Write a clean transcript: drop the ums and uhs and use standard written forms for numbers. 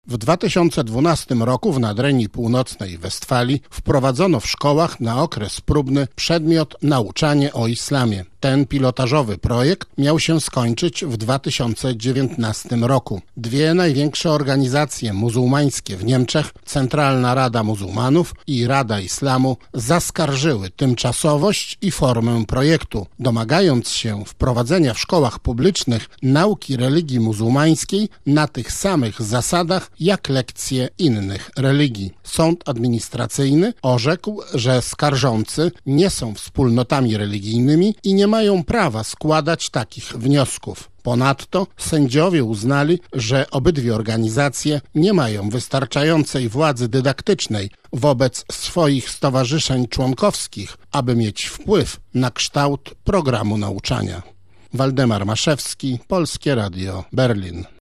W 2012 roku w Nadrenii Północnej Westfalii wprowadzono w szkołach na okres próbny przedmiot nauczanie o islamie. Ten pilotażowy projekt miał się skończyć w 2019 roku. Dwie największe organizacje muzułmańskie w Niemczech, Centralna Rada Muzułmanów i Rada Islamu, zaskarżyły tymczasowość i formę projektu, domagając się wprowadzenia w szkołach publicznych nauki religii muzułmańskiej na tych samych zasadach jak lekcje innych religii. Sąd administracyjny orzekł, że skarżący nie są wspólnotami religijnymi i nie mają prawa składać takich wniosków. Ponadto sędziowie uznali, że obydwie organizacje nie mają wystarczającej władzy dydaktycznej wobec swoich stowarzyszeń członkowskich, aby mieć wpływ na kształt programu nauczania. Waldemar Maszewski, Polskie Radio, Berlin.